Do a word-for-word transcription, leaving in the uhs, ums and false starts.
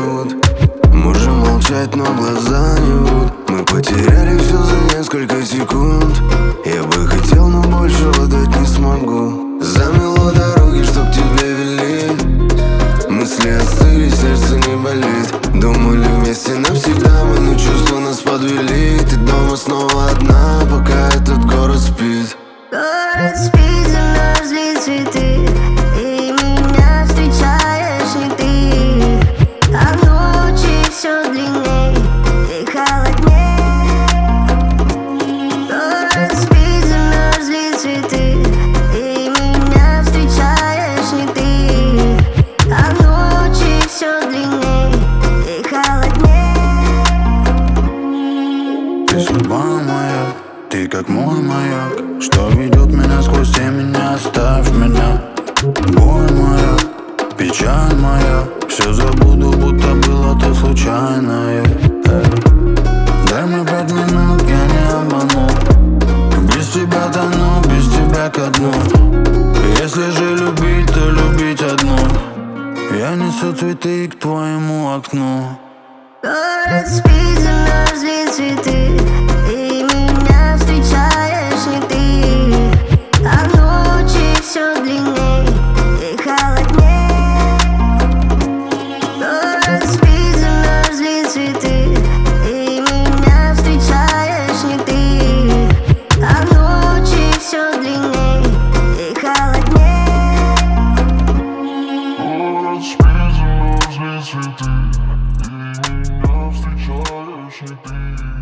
тянут. Можем молчать, но глаза не врут. Мы потеряли все за несколько секунд. Я бы хотел, но большего дать не смогу. Замело дороги, что к тебе вели. Мысли остыли, сердце не болит. Думали вместе навсегда мы, но чувства нас подвели. Ты дома снова одна, пока этот город спит. Город спит, замерзли цветы, и меня встречаешь не ты. А ночи все длинней и холодней. Город спит, замерзли цветы, и меня встречаешь не ты. А ночи все длинней и холодней. Ты судьба моя, ты как мой маяк, что ведет меня сквозь темень, не оставь меня. Боль моя, печаль моя, все забуду, будто было то случайное. Эй. Дай мне пять минут, я не обману. Без тебя тону, без тебя ко дну. Если же любить, то любить одну. Я несу цветы к твоему окну. Город спит, замерзли цветы, и меня встречаешь не ты. А ночи все длинней и холодней. Город спит, замерзли цветы, и меня встречаешь не ты. А ночи все длинней и холодней. Город спит, замерзли цветы, и меня встречаешь не ты.